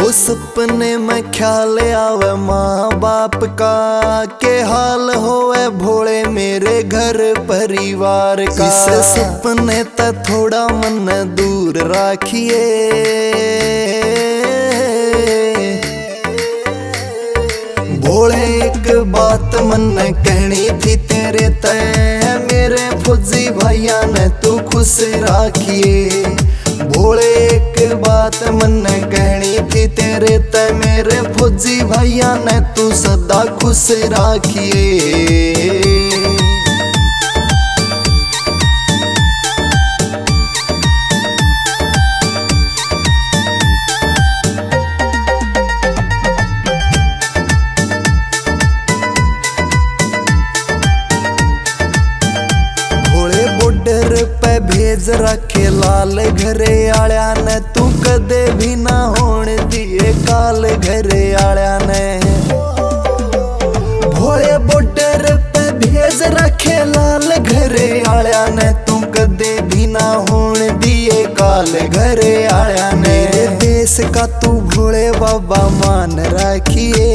सपने में ख्याल आवे माँ बाप का, के हाल होवे भोले मेरे घर परिवार का। इस सपने त थोड़ा मन दूर राखिए, भोले एक बात मन कहनी थी तेरे तय, मेरे फौजी भैया ने तू खुश राखिए। भोले एक बात मन कहनी थी तेरे तय, मेरे फौजी भैया ने तू सदा खुश राखिए। पे भेज रखे लाल घरे आया ने, तू कदे भी ना होण दिए काल घरे आया ने। भोले बॉर्डर पे भेज रखे लाल घरे आया ने, तू कदे भी ना होण दिए काल घरे आया ने। मेरे देश का तू भोले बाबा मान रखिए,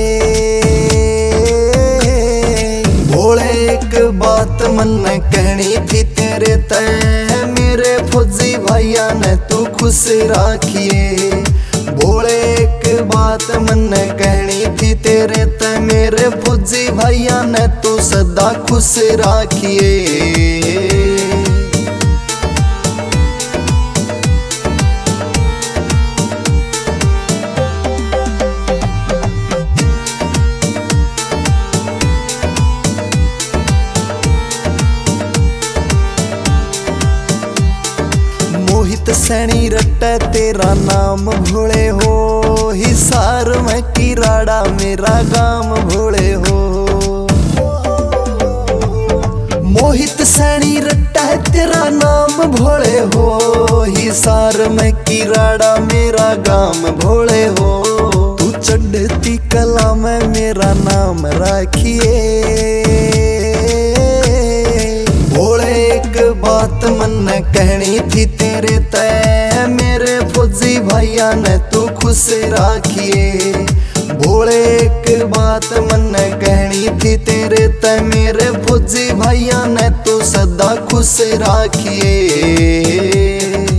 भोले एक बात मन कहनी थी तेरे तय, मेरे फौजी भैया ने तू खुश राखिए। भोले एक बात मन कहनी थी तेरे तय, मेरे फौजी भैया ने तू सदा खुश राखिए। मोहित सैनी रट्टा तेरा नाम भोले हो, हिसार में किराड़ा मेरा गाम भोले हो। मोहित सैनी रट्टा तेरा नाम भोले हो, हिसार में किराड़ा मेरा गाम भोले हो। तू चढ़ती कला में मेरा नाम राखिए, भोले एक बात मन कहनी थी तेरे तय, मेरे फौजी भैया ने तू खुश राखिए। भोले एक बात मन कहनी थी तेरे तय, मेरे फौजी भैया ने तू सदा खुश राखिए।